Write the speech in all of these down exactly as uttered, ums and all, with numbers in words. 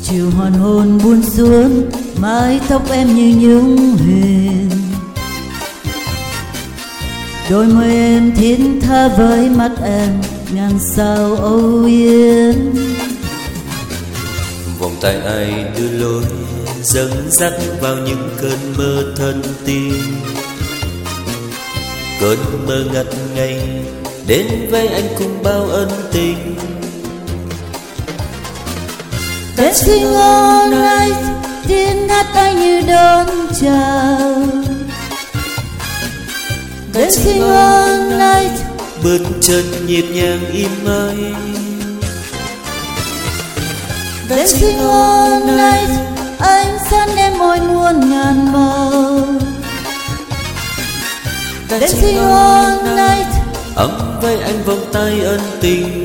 chiều hoàn hôn buông xuống, mái tóc em như nhung huyền. Đôi môi em thiết tha với mắt em, ngàn sao âu yếm. Vòng tay ai đưa lối dẫn dắt vào những cơn mơ thân tim. Cơn mơ ngất ngây đến với anh cùng bao ân tình. Dancing all night, tiếng hát anh như đón chào. Dancing all night, bước chân nhịp nhàng im ơi. Dancing all night, ánh sáng em môi muôn ngàn màu. Dancing all night, ấm với anh vòng tay ân tình.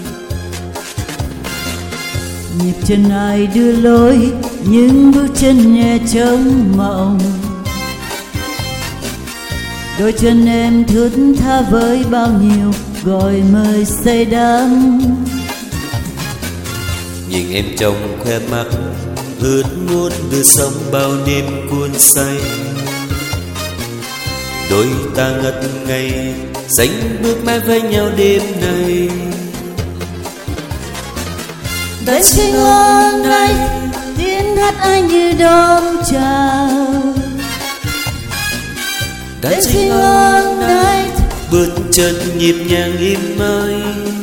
Nhịp chân ai đưa lối, những bước chân nhẹ trong mộng. Đôi chân em thướt tha với bao nhiêu gọi mời say đắm. Nhìn em trong khoe mắt ướt muốn đưa sóng bao đêm cuốn say. Đôi ta ngất ngây sánh bước mãi với nhau đêm nay. Dancing all night, tiếng hát anh như đón chào. Dancing all night, bước chân nhịp nhàng im ơi.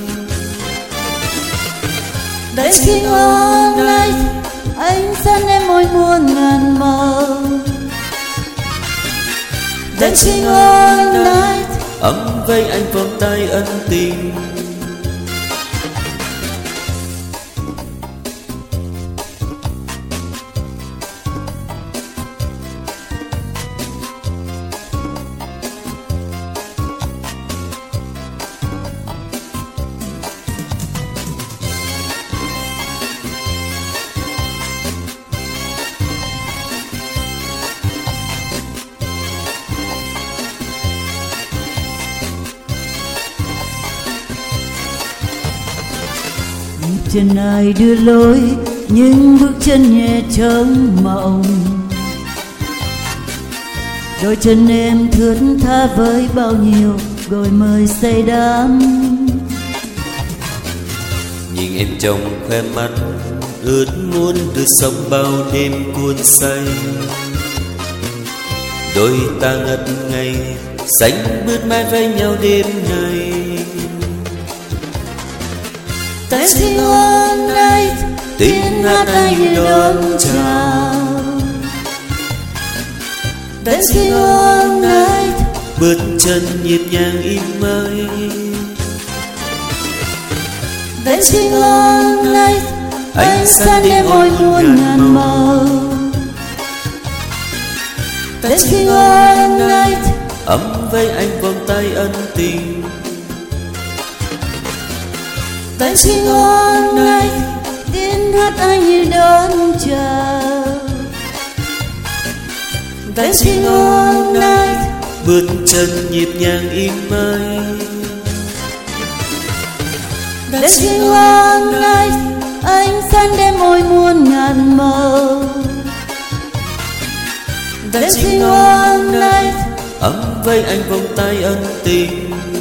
Dancing all night, ánh sáng em môi muôn ngàn màu. Dancing all night, ấm với anh vòng tay ân tình. Nhịp chân ai đưa lối, những bước chân nhẹ trong mộng. Đôi chân em thướt tha với bao nhiêu gọi mời say đắm. Nhìn em trong khoe mắt ướt muốn đưa sóng bao đêm cuốn say. Đôi ta ngất ngây sánh bước mãi với nhau đêm nay. Dancing all night, tiếng hát anh như đón chào. Dancing all night, bước chân nhịp nhàng im ơi. Dancing all night, ánh sáng em môi muôn ngàn màu. Dancing all night, ấm với anh vòng tay ân tình. Dancing all night, tiếng hát anh như đón chào. Dancing all night, bước chân nhịp nhàng im ơi. Dancing all night, ánh sáng đêm môi muôn ngàn màu. Dancing all night, ấm với anh vòng tay ân tình.